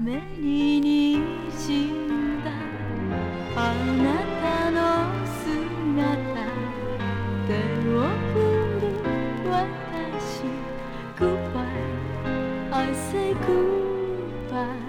雨に滲んだあなたの姿手を振る私 Goodbye I say goodbye